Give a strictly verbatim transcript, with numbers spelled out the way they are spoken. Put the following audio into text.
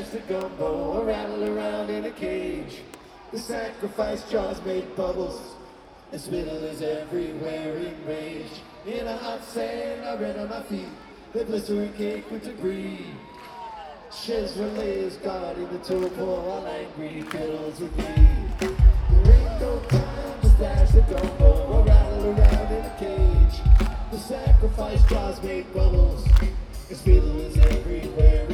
dash the gumbo, or rattle around in a cage. The sacrifice jars make bubbles, the spittle is everywhere in rage. In a hot sand, I ran on my feet, the blistering cake with debris. Chevrolet is guarding the turbo while angry fiddles with me. There ain't no time to dash the gumbo or rattle around in a cage. The sacrifice jars make bubbles, the spittle is everywhere